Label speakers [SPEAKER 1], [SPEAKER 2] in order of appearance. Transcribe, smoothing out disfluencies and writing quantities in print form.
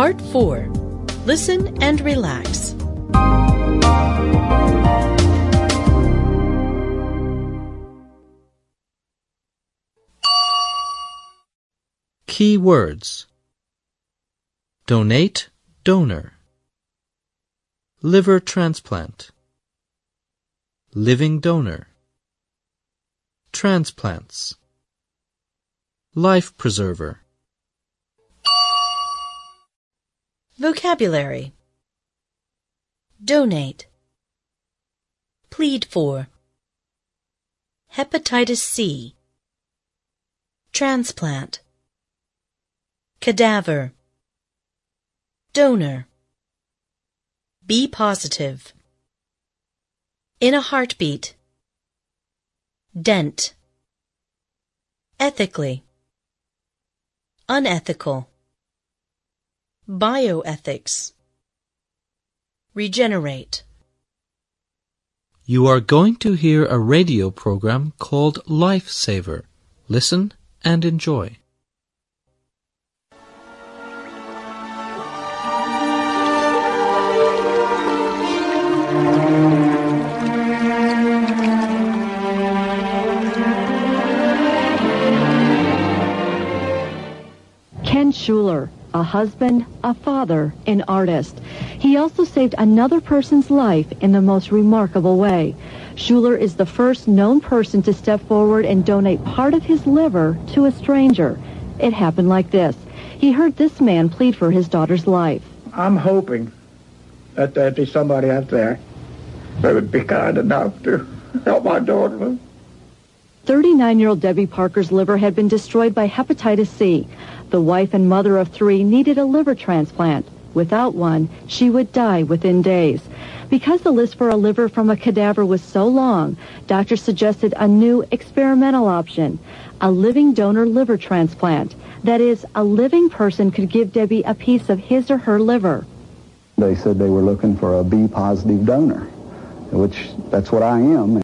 [SPEAKER 1] Part 4. Listen and relax.
[SPEAKER 2] Key words: donate, donor, liver transplant, living donor, transplants, life preserver.
[SPEAKER 1] Vocabulary: donate, plead for, hepatitis C, transplant, cadaver, donor, be positive, in a heartbeat, dent, ethically, unethical, bioethics, regenerate.
[SPEAKER 2] You are going to hear a radio program called Life Saver. Listen and enjoy.
[SPEAKER 3] Ken Schuler, a husband, a father, an artist. He also saved another person's life in the most remarkable way. Schuler is the first known person to step forward and donate part of his liver to a stranger. It happened like this. He heard this man plead for his daughter's life.
[SPEAKER 4] I'm hoping that there'd be somebody out there that would be kind enough to help my daughter.
[SPEAKER 3] 39-year-old Debbie Parker's liver had been destroyed by hepatitis C. The wife and mother of 3 needed a liver transplant. Without one, she would die within days. Because the list for a liver from a cadaver was so long, doctors suggested a new experimental option, a living donor liver transplant. That is, a living person could give Debbie a piece of his or her liver.
[SPEAKER 5] They said they were looking for a B-positive donor, which that's what I am.